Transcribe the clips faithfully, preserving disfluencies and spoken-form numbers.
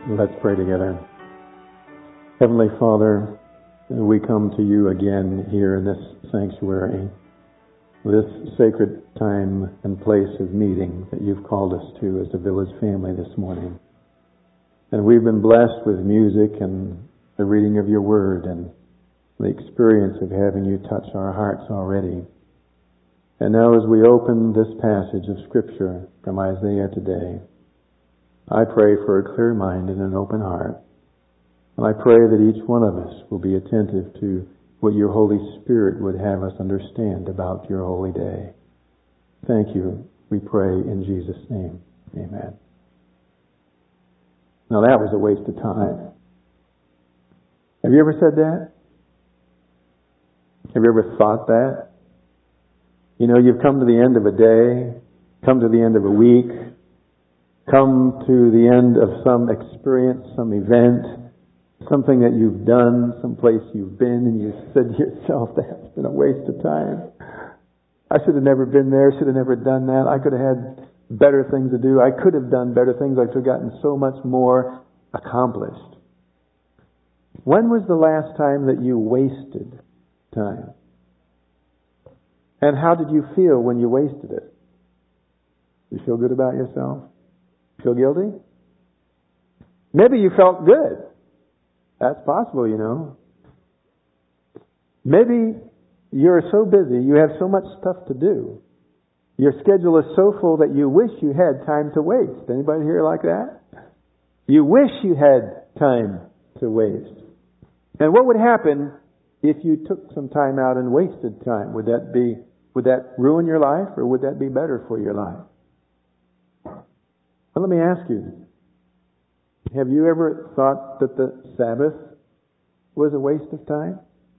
Let's pray together. Heavenly Father, we come to you again here in this sanctuary, this sacred time and place of meeting that you've called us to as a village family this morning. And we've been blessed with music and the reading of your word and the experience of having you touch our hearts already. And now as we open this passage of Scripture from Isaiah today, I pray for a clear mind and an open heart. And I pray that each one of us will be attentive to what your Holy Spirit would have us understand about your holy day. Thank you, we pray in Jesus' name. Amen. Now that was a waste of time. Have you ever said that? Have you ever thought that? You know, you've come to the end of a day, come to the end of a week, come to the end of some experience, some event, something that you've done, some place you've been, and you said to yourself, that's been a waste of time. I should have never been there, should have never done that. I could have had better things to do. I could have done better things. I could have gotten so much more accomplished. When was the last time that you wasted time? And how did you feel when you wasted it? You feel good about yourself? Feel guilty? Maybe you felt good. That's possible, you know. Maybe you're so busy, you have so much stuff to do. Your schedule is so full that you wish you had time to waste. Anybody here like that? You wish you had time to waste. And what would happen if you took some time out and wasted time? Would that be, would that ruin your life, or would that be better for your life? Well, let me ask you, have you ever thought that the Sabbath was a waste of time?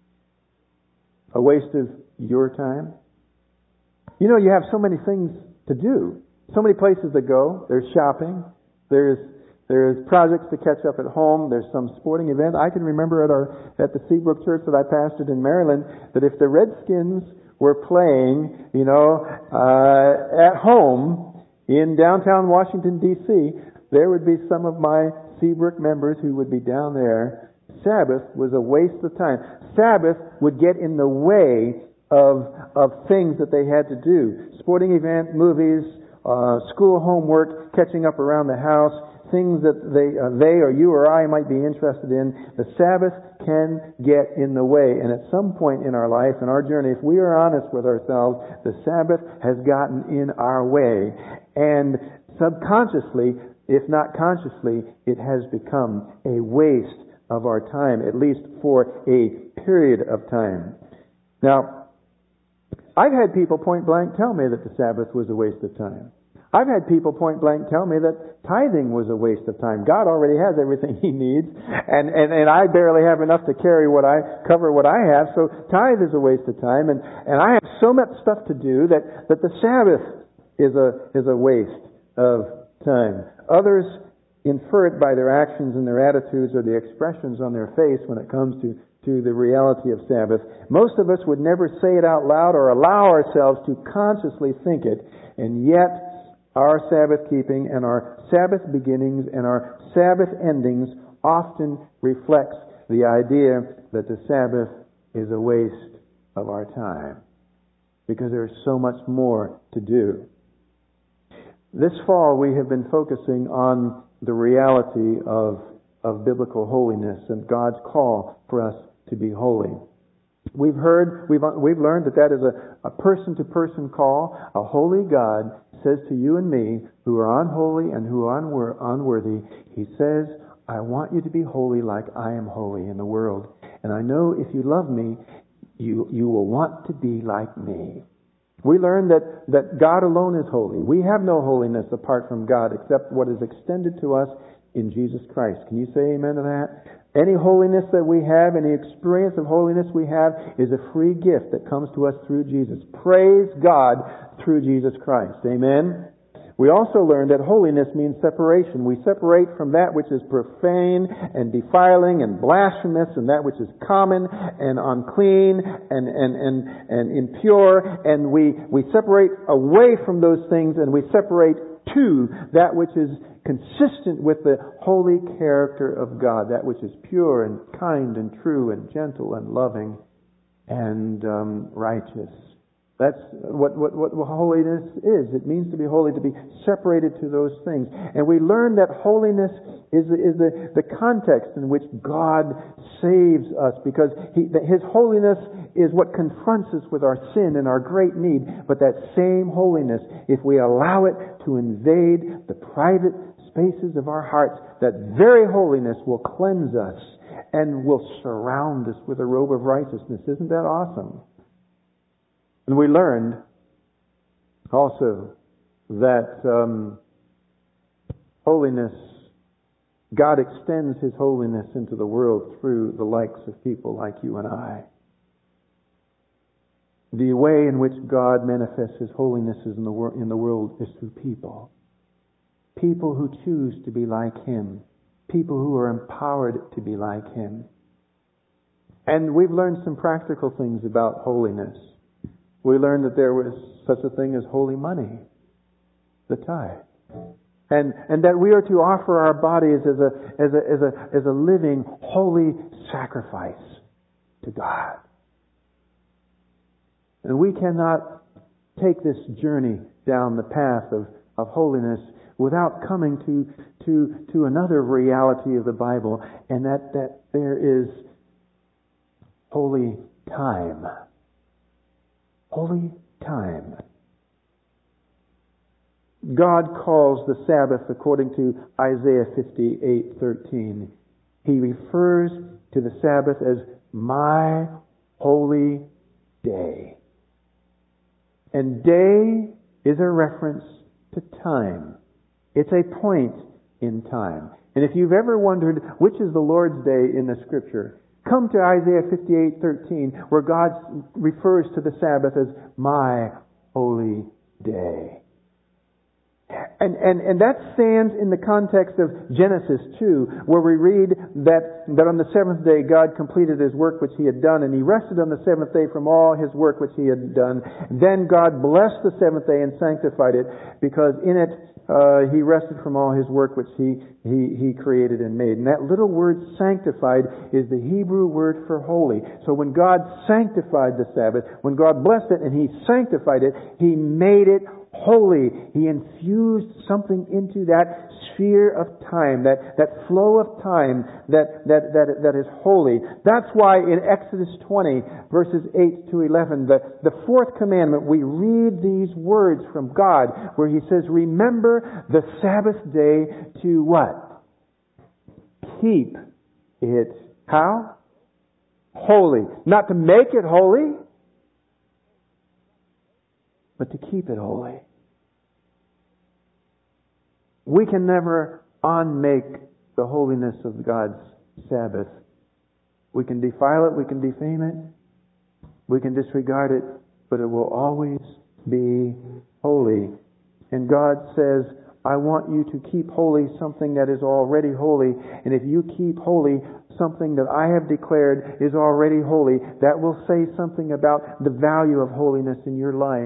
A waste of your time? You know, you have so many things to do, so many places to go. There's shopping, there's there's projects to catch up at home, there's some sporting event. I can remember at our at the Seabrook Church that I pastored in Maryland that if the Redskins were playing, you know, uh, at home in downtown Washington, D C, there would be some of my Seabrook members who would be down there. Sabbath was a waste of time. Sabbath would get in the way of of things that they had to do. Sporting event, movies, uh, school homework, catching up around the house, things that they uh, they or you or I might be interested in. The Sabbath can get in the way. And at some point in our life, in our journey, if we are honest with ourselves, the Sabbath has gotten in our way. And subconsciously, if not consciously, it has become a waste of our time, at least for a period of time. Now, I've had people point blank tell me that the Sabbath was a waste of time. I've had people point blank tell me that tithing was a waste of time. God already has everything He needs, and, and, and I barely have enough to carry what I, cover what I have, so tithe is a waste of time, and, and I have so much stuff to do that, that the Sabbath is a, is a waste of time. Others infer it by their actions and their attitudes or the expressions on their face when it comes to, to the reality of Sabbath. Most of us would never say it out loud or allow ourselves to consciously think it, and yet our Sabbath keeping and our Sabbath beginnings and our Sabbath endings often reflects the idea that the Sabbath is a waste of our time because there's so much more to do. This fall we have been focusing on the reality of, of biblical holiness and God's call for us to be holy. We've heard, we've we've learned that that is a, a person-to-person call. A holy God says to you and me, who are unholy and who are unwor- unworthy, He says, I want you to be holy like I am holy in the world. And I know if you love me, you you will want to be like me. We learn that, that God alone is holy. We have no holiness apart from God except what is extended to us in Jesus Christ. Can you say amen to that? Any holiness that we have, any experience of holiness we have, is a free gift that comes to us through Jesus. Praise God through Jesus Christ. Amen? We also learned that holiness means separation. We separate from that which is profane and defiling and blasphemous and that which is common and unclean and, and, and, and impure. And we, we separate away from those things and we separate to that which is consistent with the holy character of God, that which is pure and kind and true and gentle and loving and um, righteous. That's what, what, what holiness is. It means to be holy, to be separated to those things. And we learn that holiness is, is the, the context in which God saves us, because he, that His holiness is what confronts us with our sin and our great need. But that same holiness, if we allow it to invade the private spaces of our hearts, that very holiness will cleanse us and will surround us with a robe of righteousness. Isn't that awesome? And we learned also that um, holiness, God extends His holiness into the world through the likes of people like you and I. The way in which God manifests His holiness in the, wor- in the world is through people. People who choose to be like Him. People who are empowered to be like Him. And we've learned some practical things about holiness. We learned that there was such a thing as holy money, the tithe. And, and that we are to offer our bodies as a, as a, as a, as a living, holy sacrifice to God. And we cannot take this journey down the path of, of holiness without coming to, to, to another reality of the Bible, and that, that there is holy time. Holy time. God calls the Sabbath, according to Isaiah fifty-eight thirteen. He refers to the Sabbath as my holy day. And day is a reference to time. It's a point in time. And if you've ever wondered which is the Lord's day in the Scripture, come to Isaiah fifty-eight thirteen, where God refers to the Sabbath as my holy day. And, and, and that stands in the context of Genesis two, where we read that, that on the seventh day God completed His work which He had done, and He rested on the seventh day from all His work which He had done. Then God blessed the seventh day and sanctified it, because in it uh, He rested from all His work which He, he, he created and made. And that little word sanctified is the Hebrew word for holy. So when God sanctified the Sabbath, when God blessed it and He sanctified it, He made it holy. He infused something into that sphere of time, that, that flow of time that, that, that, that is holy. That's why in Exodus twenty, verses eight to eleven, the, the fourth commandment, we read these words from God, where He says, remember the Sabbath day to what? Keep it, how? Holy. Not to make it holy, but to keep it holy. We can never unmake the holiness of God's Sabbath. We can defile it, we can defame it, we can disregard it, but it will always be holy. And God says, I want you to keep holy something that is already holy. And if you keep holy something that I have declared is already holy, that will say something about the value of holiness in your life.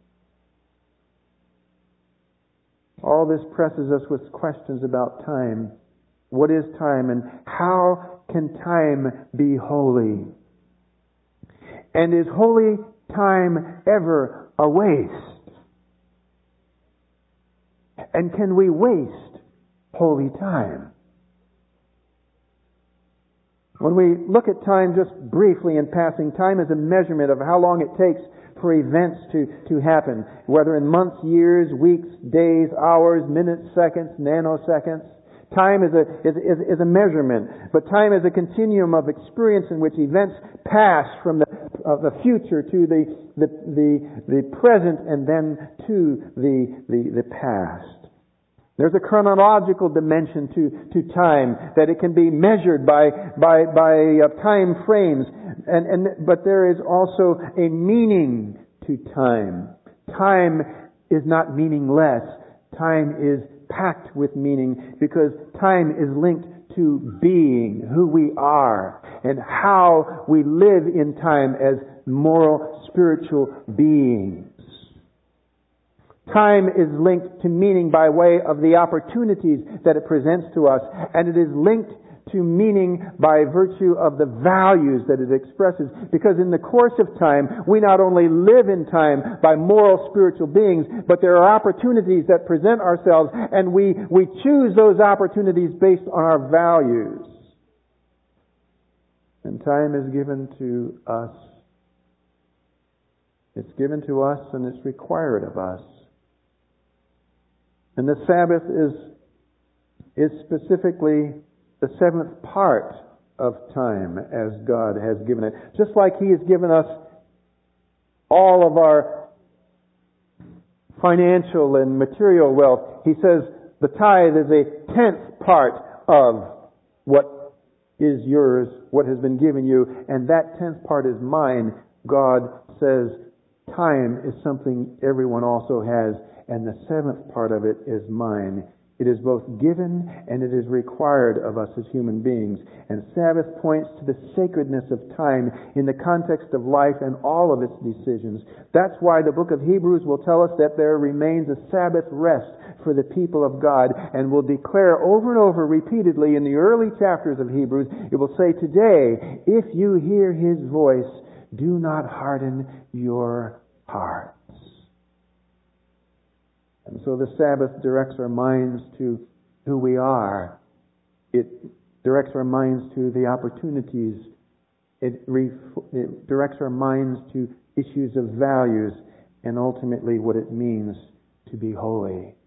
All this presses us with questions about time. What is time, and how can time be holy? And is holy time ever a waste? And can we waste holy time? When we look at time just briefly in passing, time is a measurement of how long it takes for events to, to happen, whether in months, years, weeks, days, hours, minutes, seconds, nanoseconds. Time is a, is, is, is a measurement, but time is a continuum of experience in which events pass from the, of the future to the, the, the, the present and then to the, the, the past. There's a chronological dimension to, to time, that it can be measured by, by, by uh, time frames. And, and, but there is also a meaning to time. Time is not meaningless. Time is packed with meaning, because time is linked to being, who we are, and how we live in time as moral, spiritual beings. Time is linked to meaning by way of the opportunities that it presents to us, and it is linked to meaning by virtue of the values that it expresses. Because in the course of time, we not only live in time by moral spiritual beings, but there are opportunities that present ourselves, and we, we choose those opportunities based on our values. And time is given to us. It's given to us and it's required of us. And the Sabbath is, is specifically the seventh part of time as God has given it. Just like He has given us all of our financial and material wealth, He says the tithe is a tenth part of what is yours, what has been given you, and that tenth part is mine. God says time is something everyone also has, and the seventh part of it is mine. It is both given and it is required of us as human beings. And Sabbath points to the sacredness of time in the context of life and all of its decisions. That's why the book of Hebrews will tell us that there remains a Sabbath rest for the people of God, and will declare over and over repeatedly in the early chapters of Hebrews, it will say, today, if you hear His voice, do not harden your hearts. And so the Sabbath directs our minds to who we are. It directs our minds to the opportunities. It, ref- it directs our minds to issues of values and ultimately what it means to be holy.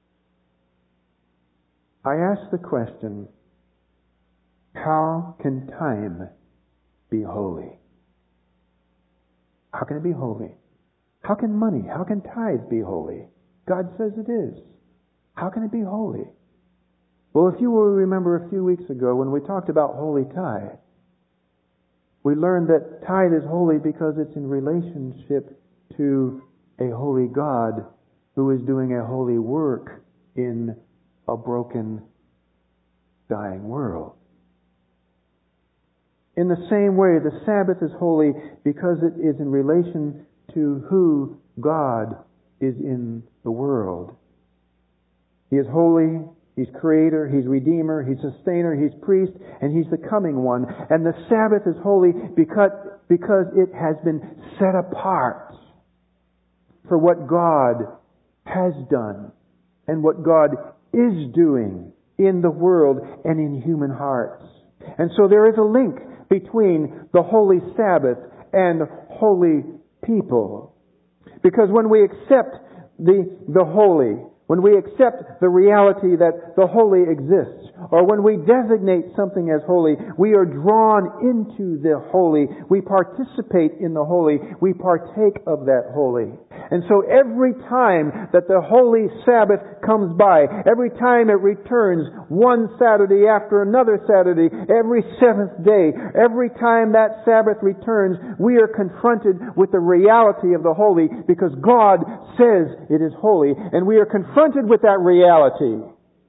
I ask the question, how can time be holy? How can it be holy? How can money, how can tithe be holy? God says it is. How can it be holy? Well, if you will remember a few weeks ago when we talked about holy tithe, we learned that tithe is holy because it's in relationship to a holy God who is doing a holy work in a broken, dying world. In the same way, the Sabbath is holy because it is in relation to who God is in the world. He is holy, He's Creator, He's Redeemer, He's Sustainer, He's Priest, and He's the coming one. And the Sabbath is holy because, because it has been set apart for what God has done and what God is doing in the world and in human hearts. And so there is a link between the holy Sabbath and holy people. Because when we accept the, the holy, when we accept the reality that the holy exists, or when we designate something as holy, we are drawn into the holy. We participate in the holy. We partake of that holy. And so every time that the holy Sabbath comes by, every time it returns one Saturday after another Saturday, every seventh day, every time that Sabbath returns, we are confronted with the reality of the holy because God says it is holy, and we are confronted with that reality.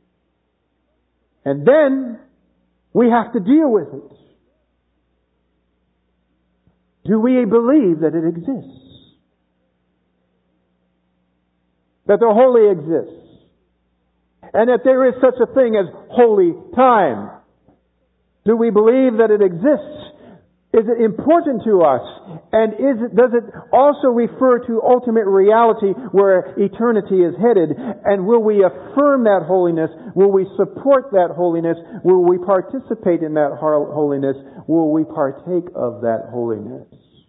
And then we have to deal with it. Do we believe that it exists? That the holy exists? And that there is such a thing as holy time? Do we believe that it exists? Is it important to us? And is it, does it also refer to ultimate reality where eternity is headed? And will we affirm that holiness? Will we support that holiness? Will we participate in that holiness? Will we partake of that holiness?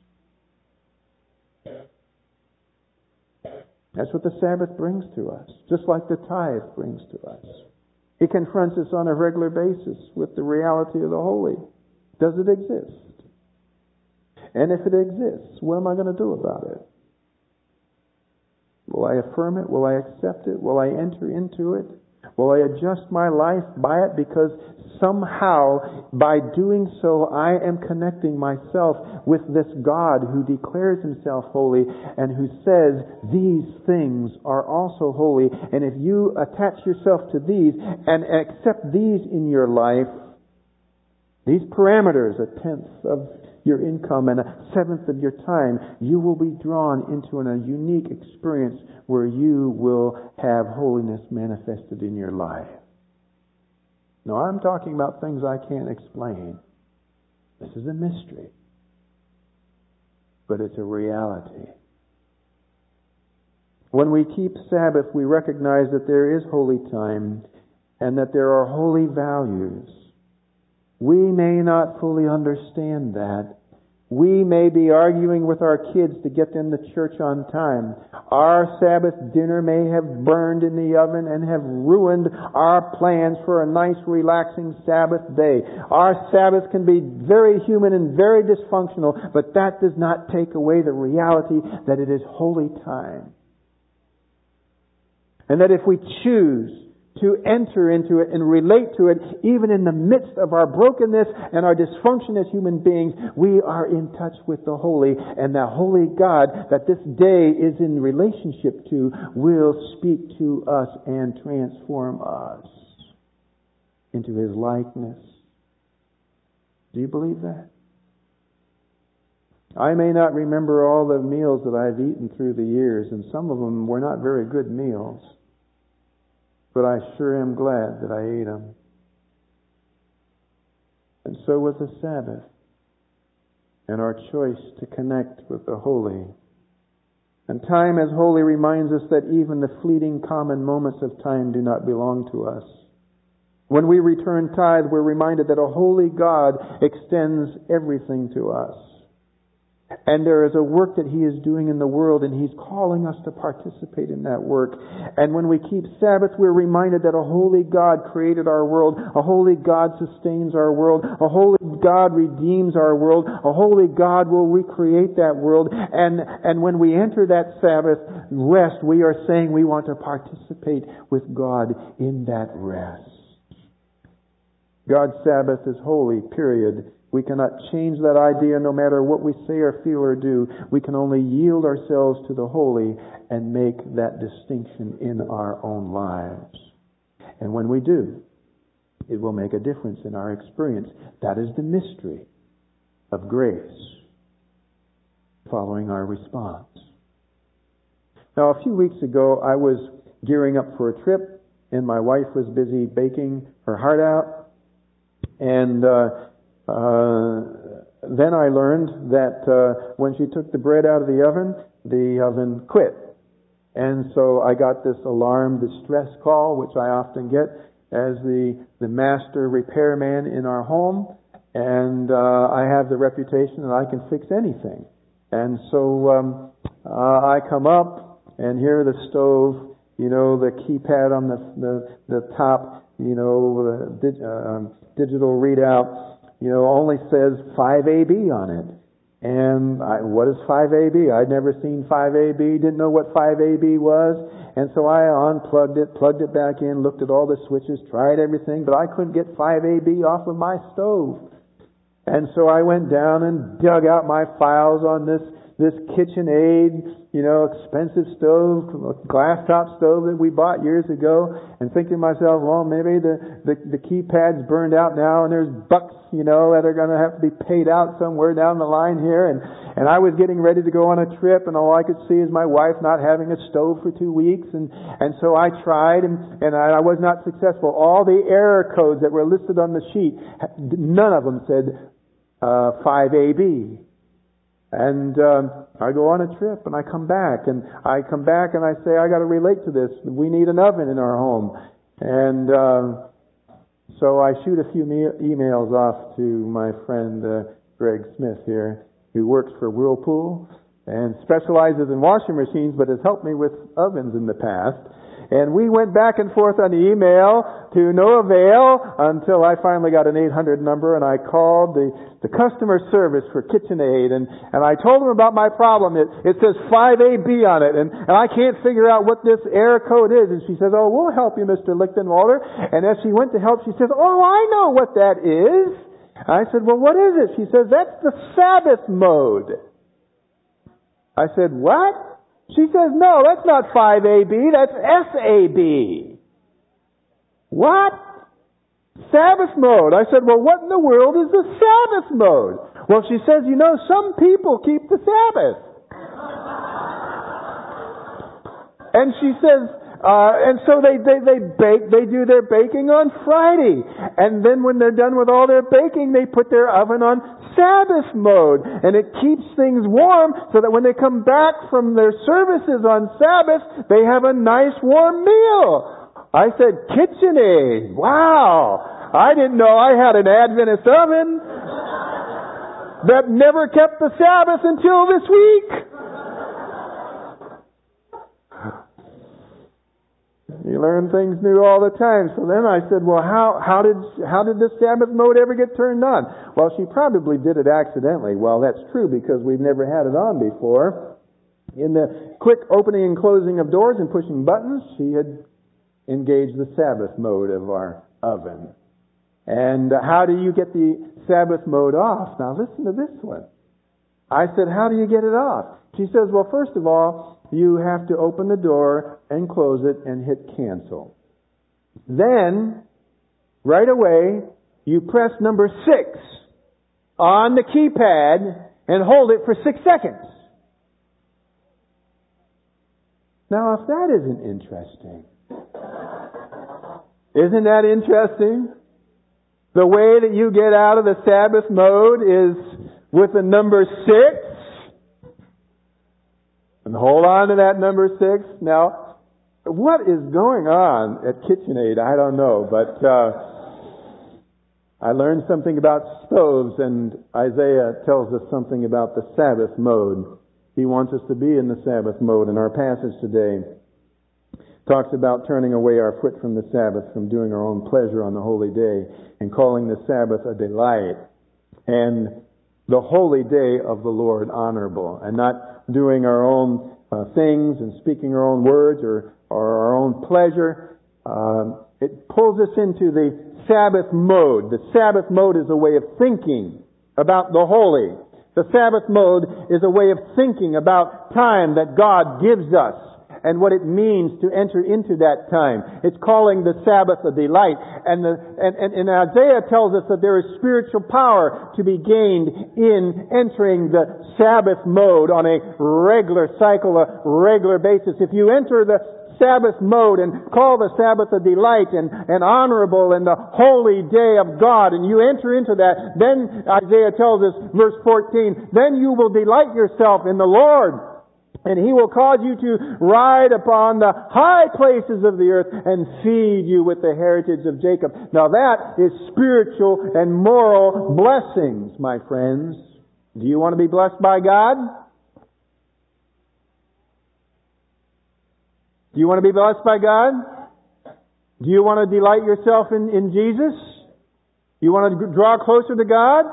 That's what the Sabbath brings to us, just like the tithe brings to us. It confronts us on a regular basis with the reality of the holy. Does it exist? And if it exists, what am I going to do about it? Will I affirm it? Will I accept it? Will I enter into it? Will I adjust my life by it? Because somehow, by doing so, I am connecting myself with this God who declares Himself holy and who says these things are also holy. And if you attach yourself to these and accept these in your life, these parameters, a tenth of your income and a seventh of your time, you will be drawn into a unique experience where you will have holiness manifested in your life. Now, I'm talking about things I can't explain. This is a mystery. But it's a reality. When we keep Sabbath, we recognize that there is holy time and that there are holy values. We may not fully understand that. We may be arguing with our kids to get them to church on time. Our Sabbath dinner may have burned in the oven and have ruined our plans for a nice, relaxing Sabbath day. Our Sabbath can be very human and very dysfunctional, but that does not take away the reality that it is holy time. And that if we choose to enter into it and relate to it, even in the midst of our brokenness and our dysfunction as human beings, we are in touch with the holy, and the holy God that this day is in relationship to will speak to us and transform us into His likeness. Do you believe that? I may not remember all the meals that I've eaten through the years, and some of them were not very good meals. But I sure am glad that I ate them. And so was the Sabbath and our choice to connect with the holy. And time as holy reminds us that even the fleeting common moments of time do not belong to us. When we return tithe, we're reminded that a holy God extends everything to us. And there is a work that He is doing in the world, and He's calling us to participate in that work. And when we keep Sabbath, we're reminded that a holy God created our world. A holy God sustains our world. A holy God redeems our world. A holy God will recreate that world. And, and when we enter that Sabbath rest, we are saying we want to participate with God in that rest. God's Sabbath is holy, period. We cannot change that idea no matter what we say or feel or do. We can only yield ourselves to the holy and make that distinction in our own lives. And when we do, it will make a difference in our experience. That is the mystery of grace following our response. Now, a few weeks ago, I was gearing up for a trip, and my wife was busy baking her heart out. And uh Uh, then I learned that uh, when she took the bread out of the oven, the oven quit. And so I got this alarm distress call, which I often get as the, the master repairman in our home. And uh, I have the reputation that I can fix anything. And so um, uh, I come up, and here the stove, you know, the keypad on the the, the top, you know, the dig, uh, digital readout, you know, only says five A B on it. And I, what is five A B? I'd never seen five A B, didn't know what five A B was. And so I unplugged it, plugged it back in, looked at all the switches, tried everything, but I couldn't get five A B off of my stove. And so I went down and dug out my files on this this KitchenAid, you know, expensive stove, glass top stove that we bought years ago, and thinking to myself, well, maybe the, the, the keypad's burned out now, and there's bucks, you know, that are going to have to be paid out somewhere down the line here. And, and I was getting ready to go on a trip, and all I could see is my wife not having a stove for two weeks. And, and so I tried, and, and I, I was not successful. All the error codes that were listed on the sheet, none of them said uh, five A B. And um, I go on a trip, and I come back, and I come back, and I say, I got to relate to this. We need an oven in our home. And uh, so I shoot a few me- emails off to my friend uh, Greg Smith here, who works for Whirlpool and specializes in washing machines, but has helped me with ovens in the past. And we went back and forth on the email to no avail until I finally got an eight hundred number, and I called the, the customer service for KitchenAid, and, and I told them about my problem. It, it says five A B on it, and, and I can't figure out what this error code is. And she says, oh, we'll help you, Mister Lichtenwalder. And as she went to help, she says, oh, I know what that is. I said, well, what is it? She says, that's the Sabbath mode. I said, what? She says, no, that's not five A B, that's S A B. What? Sabbath mode. I said, well, what in the world is the Sabbath mode? Well, she says, you know, some people keep the Sabbath. And she says, uh, and so they, they, they bake, they do their baking on Friday. And then when they're done with all their baking, they put their oven on Sabbath mode. And it keeps things warm so that when they come back from their services on Sabbath, they have a nice warm meal. I said, KitchenAid. Wow. I didn't know I had an Adventist oven that never kept the Sabbath until this week. You learn things new all the time. So then I said, well, how, how did, how did this Sabbath mode ever get turned on? Well, she probably did it accidentally. Well, that's true because we've never had it on before. In the quick opening and closing of doors and pushing buttons, she had engaged the Sabbath mode of our oven. And how do you get the Sabbath mode off? Now listen to this one. I said, how do you get it off? She says, well, first of all, you have to open the door and close it and hit cancel. Then, right away, you press number six on the keypad and hold it for six seconds. Now, if that isn't interesting, isn't that interesting? The way that you get out of the Sabbath mode is with the number six. And hold on to that number six. Now, what is going on at KitchenAid? I don't know, but uh, I learned something about stoves, and Isaiah tells us something about the Sabbath mode. He wants us to be in the Sabbath mode, and our passage today talks about turning away our foot from the Sabbath, from doing our own pleasure on the holy day, and calling the Sabbath a delight, and the holy day of the Lord honorable, and not doing our own uh, things and speaking our own words or, or our own pleasure. Um, it pulls us into the Sabbath mode. The Sabbath mode is a way of thinking about the holy. The Sabbath mode is a way of thinking about time that God gives us and what it means to enter into that time. It's calling the Sabbath a delight. And, the, and, and, and Isaiah tells us that there is spiritual power to be gained in entering the Sabbath mode on a regular cycle, a regular basis. If you enter the Sabbath mode and call the Sabbath a delight and, and honorable and the holy day of God, and you enter into that, then Isaiah tells us, verse fourteen, then you will delight yourself in the Lord. And He will cause you to ride upon the high places of the earth and feed you with the heritage of Jacob. Now that is spiritual and moral blessings, my friends. Do you want to be blessed by God? Do you want to be blessed by God? Do you want to delight yourself in, in Jesus? You want to draw closer to God?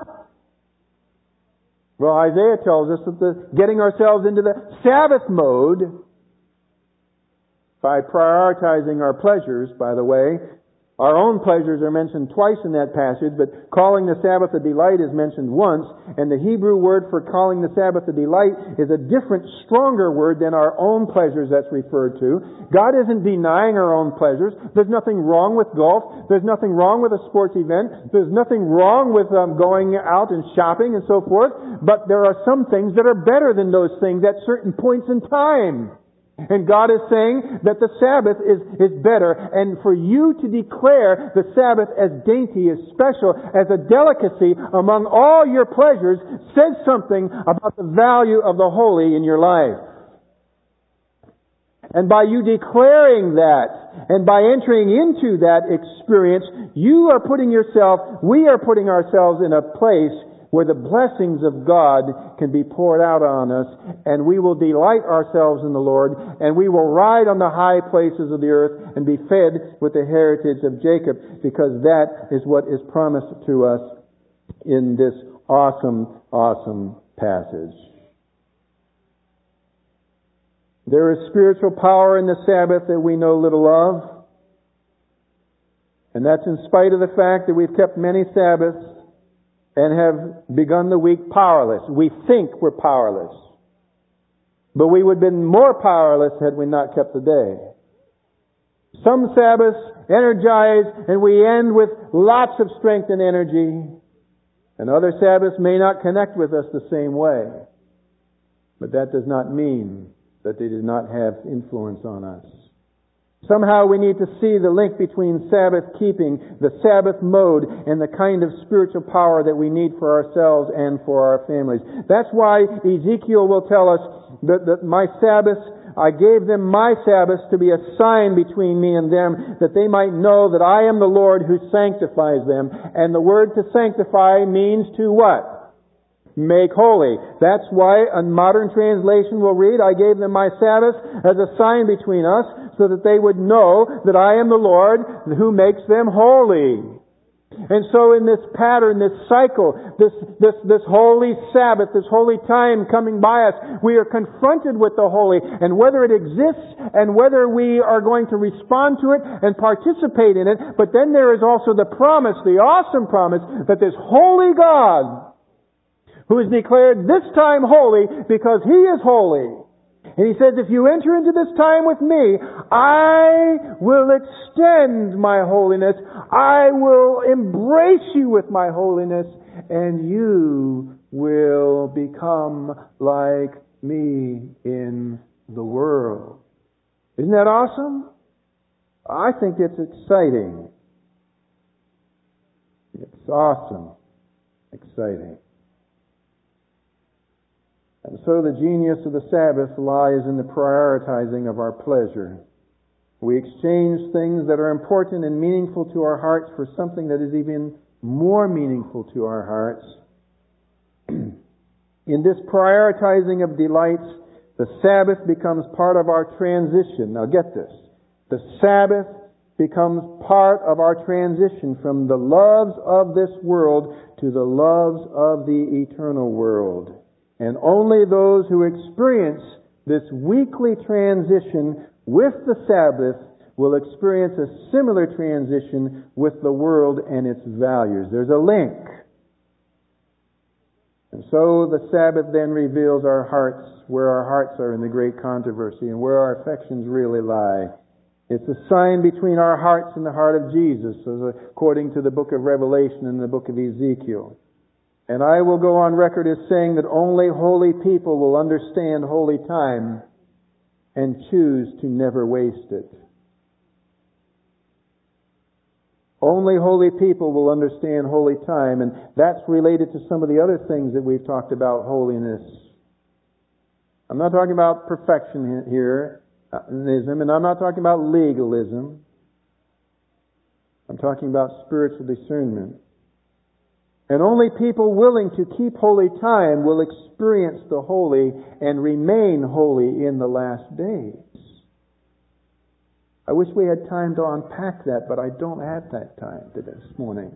Well, Isaiah tells us that the getting ourselves into the Sabbath mode by prioritizing our pleasures, by the way. Our own pleasures are mentioned twice in that passage, but calling the Sabbath a delight is mentioned once, and the Hebrew word for calling the Sabbath a delight is a different, stronger word than our own pleasures that's referred to. God isn't denying our own pleasures. There's nothing wrong with golf. There's nothing wrong with a sports event. There's nothing wrong with um, going out and shopping and so forth, but there are some things that are better than those things at certain points in time. And God is saying that the Sabbath is, is better, and for you to declare the Sabbath as dainty, as special, as a delicacy among all your pleasures says something about the value of the holy in your life. And by you declaring that, and by entering into that experience, you are putting yourself, we are putting ourselves in a place where the blessings of God can be poured out on us, and we will delight ourselves in the Lord, and we will ride on the high places of the earth and be fed with the heritage of Jacob, because that is what is promised to us in this awesome, awesome passage. There is spiritual power in the Sabbath that we know little of, and that's in spite of the fact that we've kept many Sabbaths and have begun the week powerless. We think we're powerless. But we would have been more powerless had we not kept the day. Some Sabbaths energize, and we end with lots of strength and energy. And other Sabbaths may not connect with us the same way. But that does not mean that they did not have influence on us. Somehow we need to see the link between Sabbath keeping, the Sabbath mode, and the kind of spiritual power that we need for ourselves and for our families. That's why Ezekiel will tell us that, that my Sabbaths, I gave them my Sabbaths to be a sign between me and them, that they might know that I am the Lord who sanctifies them. And the word to sanctify means to what? Make holy. That's why a modern translation will read, I gave them my Sabbath as a sign between us, so that they would know that I am the Lord who makes them holy. And so in this pattern, this cycle, this, this, this holy Sabbath, this holy time coming by us, we are confronted with the holy, and whether it exists and whether we are going to respond to it and participate in it. But then there is also the promise, the awesome promise, that this holy God, who is declared this time holy because He is holy. And He says, if you enter into this time with me, I will extend my holiness. I will embrace you with my holiness, and you will become like me in the world. Isn't that awesome? I think it's exciting. It's awesome. Exciting. And so the genius of the Sabbath lies in the prioritizing of our pleasure. We exchange things that are important and meaningful to our hearts for something that is even more meaningful to our hearts. In this prioritizing of delights, the Sabbath becomes part of our transition. Now get this. The Sabbath becomes part of our transition from the loves of this world to the loves of the eternal world. And only those who experience this weekly transition with the Sabbath will experience a similar transition with the world and its values. There's a link. And so the Sabbath then reveals our hearts, where our hearts are in the great controversy and where our affections really lie. It's a sign between our hearts and the heart of Jesus, according to the book of Revelation and the book of Ezekiel. And I will go on record as saying that only holy people will understand holy time and choose to never waste it. Only holy people will understand holy time, and that's related to some of the other things that we've talked about holiness. I'm not talking about perfection here, and I'm not talking about legalism. I'm talking about spiritual discernment. And only people willing to keep holy time will experience the holy and remain holy in the last days. I wish we had time to unpack that, but I don't have that time this morning.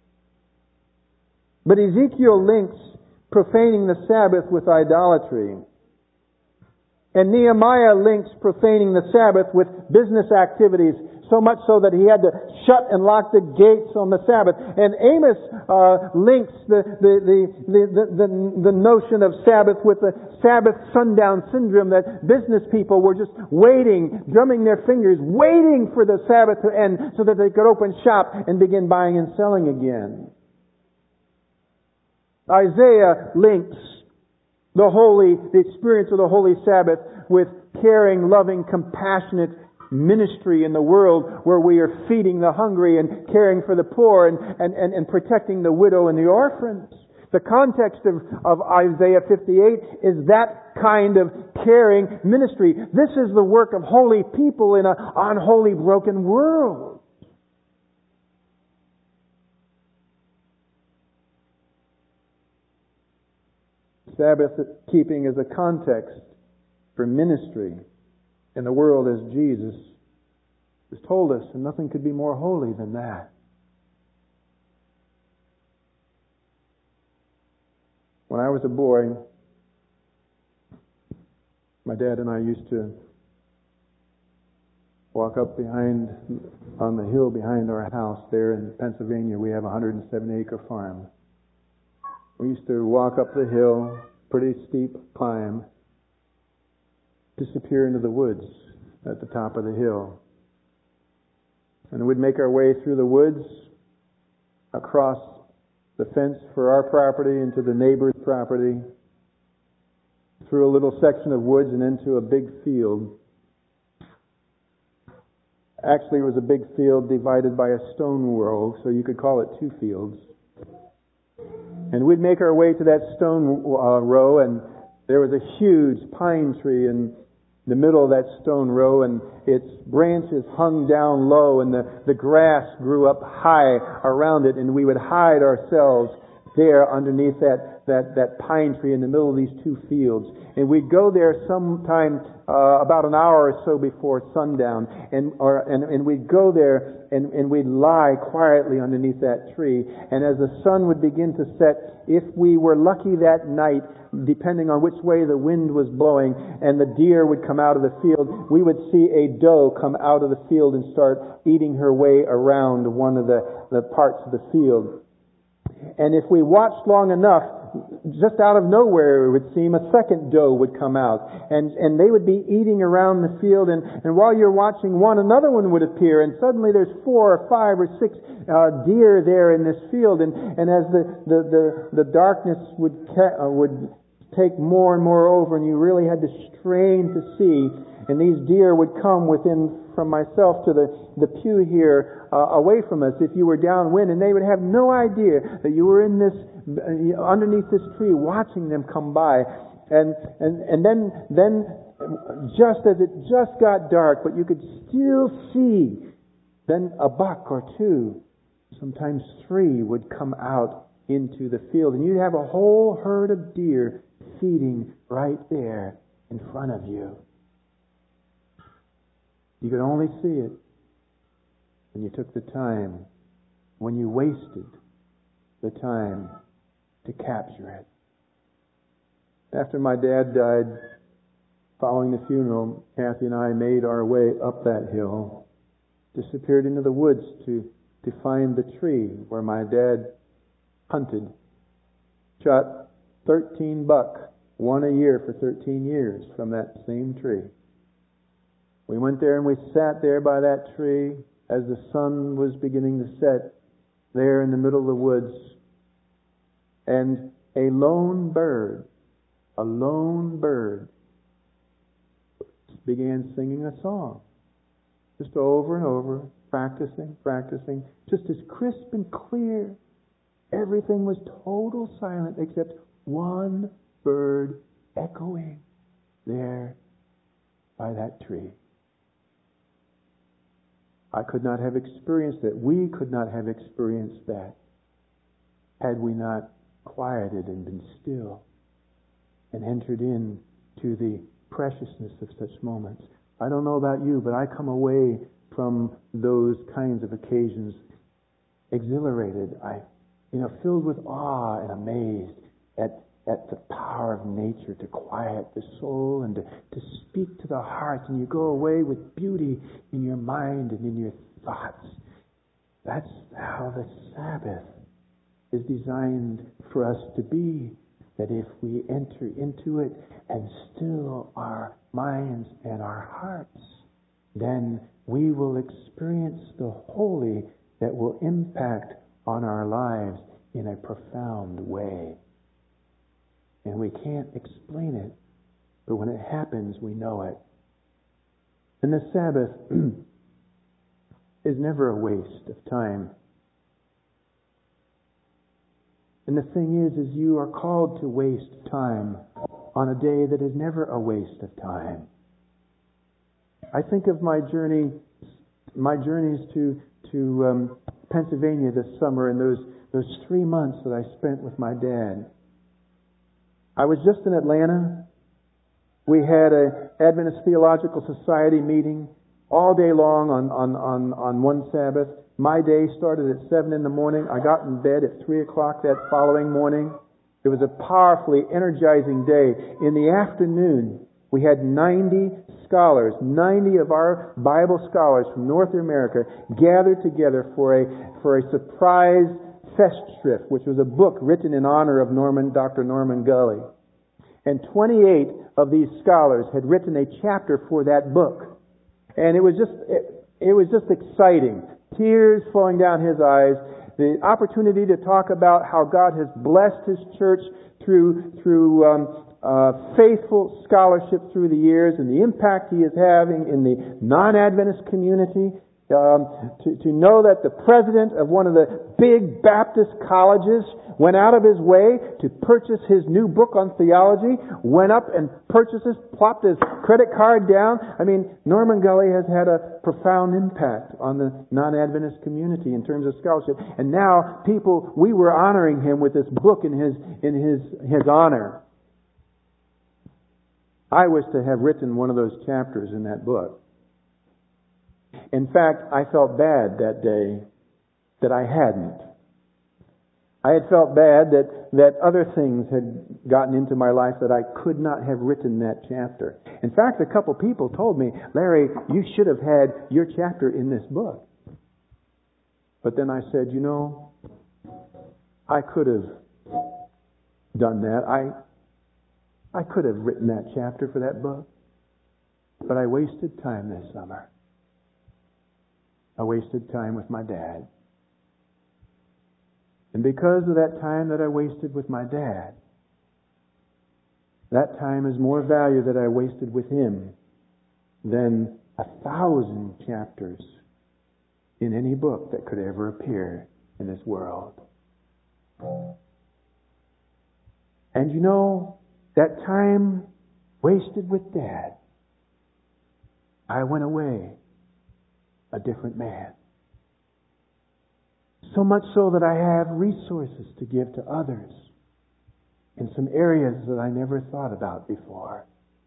But Ezekiel links profaning the Sabbath with idolatry. And Nehemiah links profaning the Sabbath with business activities, so much so that he had to shut and lock the gates on the Sabbath. And Amos uh, links the the, the the the the notion of Sabbath with the Sabbath sundown syndrome, that business people were just waiting, drumming their fingers, waiting for the Sabbath to end so that they could open shop and begin buying and selling again. Isaiah links the holy, the experience of the holy Sabbath with caring, loving, compassionate ministry in the world, where we are feeding the hungry and caring for the poor and, and, and, and protecting the widow and the orphans. The context of, of Isaiah fifty-eight is that kind of caring ministry. This is the work of holy people in an unholy, broken world. Sabbath keeping is a context for ministry in the world as Jesus has told us, and nothing could be more holy than that. When I was a boy, my dad and I used to walk up behind, on the hill behind our house there in Pennsylvania. We have a one hundred seven acre farm. We used to walk up the hill, pretty steep climb, disappear into the woods at the top of the hill. And we'd make our way through the woods, across the fence for our property into the neighbor's property, through a little section of woods and into a big field. Actually, it was a big field divided by a stone row, so you could call it two fields. And we'd make our way to that stone uh, row, and there was a huge pine tree in the middle of that stone row, and its branches hung down low, and the, the grass grew up high around it, and we would hide ourselves there underneath that, that, that pine tree in the middle of these two fields. And we'd go there sometime uh, about an hour or so before sundown, and or and, and we'd go there and, and we'd lie quietly underneath that tree. And as the sun would begin to set, if we were lucky that night, depending on which way the wind was blowing, and the deer would come out of the field, we would see a doe come out of the field and start eating her way around one of the, the parts of the field. And if we watched long enough, just out of nowhere, it would seem, a second doe would come out. And, and they would be eating around the field. And, and while you're watching one, another one would appear. And suddenly there's four or five or six uh, deer there in this field. And, and as the, the, the, the darkness would, ca- uh, would take more and more over, and you really had to strain to see, and these deer would come within, from myself to the, the pew here, uh, away from us if you were downwind, and they would have no idea that you were in this, uh, underneath this tree watching them come by. And, and, and then, then just as it just got dark, but you could still see, then a buck or two, sometimes three, would come out into the field, and you'd have a whole herd of deer feeding right there in front of you. You could only see it when you took the time, when you wasted the time to capture it. After my dad died, following the funeral, Kathy and I made our way up that hill, disappeared into the woods to, to find the tree where my dad hunted, shot thirteen buck, one a year for thirteen years from that same tree. We went there and we sat there by that tree as the sun was beginning to set there in the middle of the woods. And a lone bird, a lone bird began singing a song. Just over and over, practicing, practicing, just as crisp and clear. Everything was total silent except one bird echoing there by that tree. I could not have experienced it. We could not have experienced that had we not quieted and been still and entered in to the preciousness of such moments. I don't know about you, but I come away from those kinds of occasions exhilarated. I, you know, filled with awe and amazed at at the power of nature to quiet the soul and to, to speak to the heart, and you go away with beauty in your mind and in your thoughts. That's how the Sabbath is designed for us to be, that if we enter into it and still our minds and our hearts, then we will experience the holy that will impact on our lives in a profound way. And we can't explain it, but when it happens, we know it. And the Sabbath is never a waste of time. And the thing is, is you are called to waste time on a day that is never a waste of time. I think of my journey, my journeys to to um, Pennsylvania this summer, and those those three months that I spent with my dad. I was just in Atlanta. We had a Adventist Theological Society meeting all day long on, on, on, on one Sabbath. My day started at seven in the morning. I got in bed at three o'clock that following morning. It was a powerfully energizing day. In the afternoon, we had ninety scholars, ninety of our Bible scholars from North America gathered together for a, for a surprise Festschrift, which was a book written in honor of Norman, Doctor Norman Gully. And twenty-eight of these scholars had written a chapter for that book. And it was just, it, it was just exciting. Tears flowing down his eyes. the opportunity to talk about how God has blessed His church through through um, uh, faithful scholarship through the years and the impact He is having in the non-Adventist community. Um, to, to know that the president of one of the big Baptist colleges went out of his way to purchase his new book on theology, went up and purchased it, plopped his credit card down. I mean, Norman Gully has had a profound impact on the non-Adventist community in terms of scholarship. And now people, we were honoring him with this book in his, in his, his honor. I wish to have written one of those chapters in that book. In fact, I felt bad that day that I hadn't. I had felt bad that, that other things had gotten into my life that I could not have written that chapter. In fact, a couple people told me, Larry, you should have had your chapter in this book. But then I said, you know, I could have done that. I, I could have written that chapter for that book. But I wasted time this summer. I wasted time with my dad. And because of that time that I wasted with my dad, that time is more value that I wasted with him than a thousand chapters in any book that could ever appear in this world. And you know, that time wasted with Dad, I went away a different man. So much so that I have resources to give to others in some areas that I never thought about before.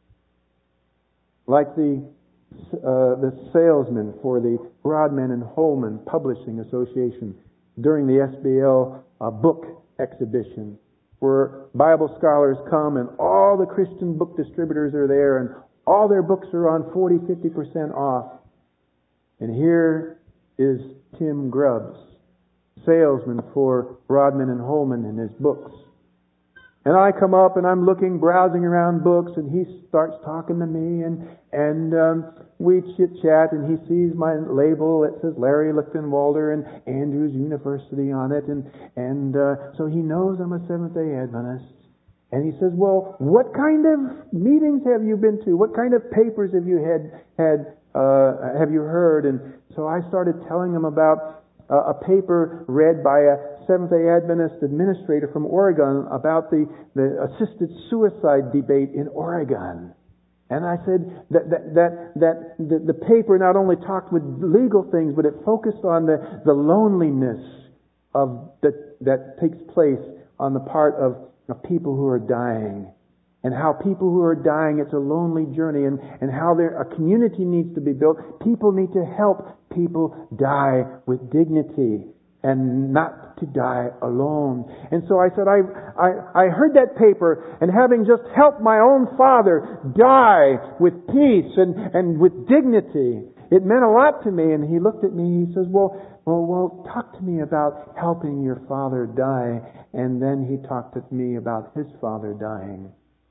Like the uh, the salesman for the Broadman and Holman Publishing Association during the S B L uh, book exhibition, where Bible scholars come and all the Christian book distributors are there and all their books are on forty, fifty percent off. And here is Tim Grubbs, salesman for Broadman and Holman and his books. And I come up and I'm looking, browsing around books, and he starts talking to me, and and um, we chit-chat, and he sees my label that says Larry Lichtenwalder and Andrews University on it, and and uh, so he knows I'm a Seventh-day Adventist. And he says, well, what kind of meetings have you been to? What kind of papers have you had, had uh, have you heard? And so I started telling him about uh, a paper read by a Seventh-day Adventist administrator from Oregon about the, the assisted suicide debate in Oregon. And I said that that that, that the, the paper not only talked with legal things, but it focused on the, the loneliness of that that takes place on the part of of people who are dying, and how people who are dying, it's a lonely journey, and, and how there a community needs to be built. People need to help people die with dignity and not to die alone. And so I said, I, I, I heard that paper, and having just helped my own father die with peace and, and with dignity, it meant a lot to me. And he looked at me, he says, well, well, well, talk to me about helping your father die. And then he talked to me about his father dying.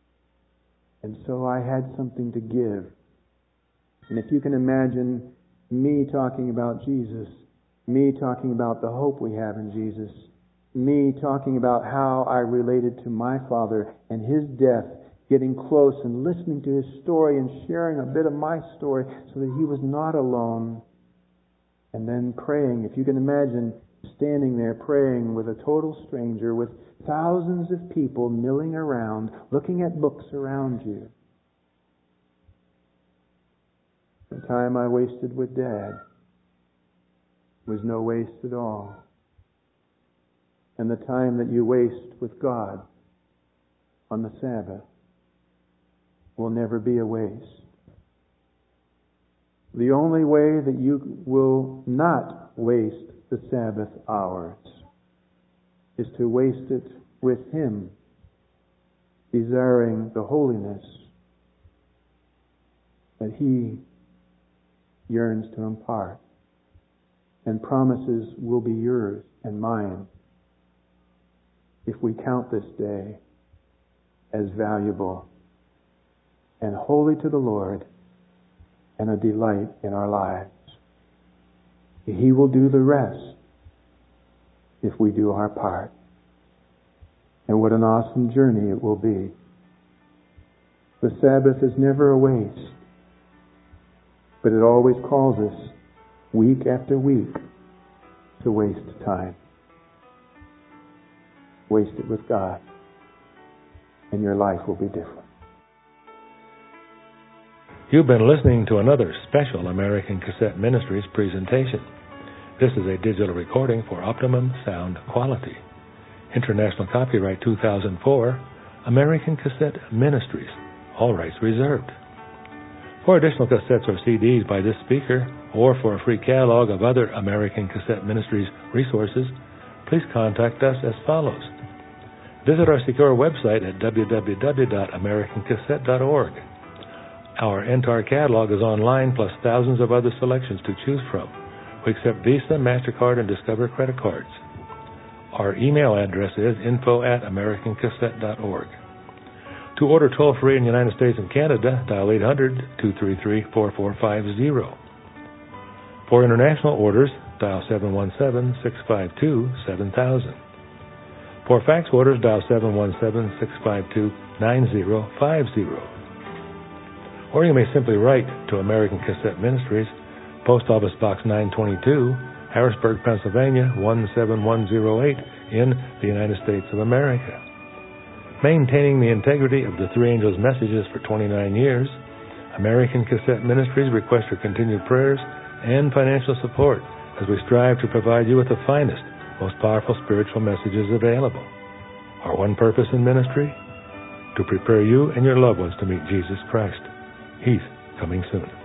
And so I had something to give. And if you can imagine me talking about Jesus, me talking about the hope we have in Jesus, me talking about how I related to my father and his death, getting close and listening to his story and sharing a bit of my story so that he was not alone. And then praying, if you can imagine standing there praying with a total stranger, with thousands of people milling around, looking at books around you. The time I wasted with Dad was no waste at all. And the time that you waste with God on the Sabbath will never be a waste. The only way that you will not waste the Sabbath hours is to waste it with Him, desiring the holiness that He yearns to impart, and promises will be yours and mine if we count this day as valuable and holy to the Lord and a delight in our lives. He will do the rest. if we do our part. And what an awesome journey it will be. The Sabbath is never a waste, but it always calls us, week after week, to waste time. Waste it with God, and your life will be different. You've been listening to another special American Cassette Ministries presentation. This is a digital recording for optimum sound quality. International copyright two thousand four, American Cassette Ministries, all rights reserved. For additional cassettes or C Ds by this speaker, or for a free catalog of other American Cassette Ministries resources, please contact us as follows. Visit our secure website at w w w dot american cassette dot org. Our entire catalog is online, plus thousands of other selections to choose from. We accept Visa, MasterCard, and Discover credit cards. Our email address is info at american cassette dot org. To order toll-free in the United States and Canada, dial eight hundred, two three three, four four five zero. For international orders, dial seven one seven, six five two, seven thousand. For fax orders, dial seven one seven, six five two, nine zero five zero. Or you may simply write to American Cassette Ministries, Post Office Box nine twenty-two, Harrisburg, Pennsylvania, one seven one zero eight, in the United States of America. Maintaining the integrity of the Three Angels' messages for twenty-nine years, American Cassette Ministries requests your continued prayers and financial support as we strive to provide you with the finest, most powerful spiritual messages available. Our one purpose in ministry? To prepare you and your loved ones to meet Jesus Christ. He's coming soon.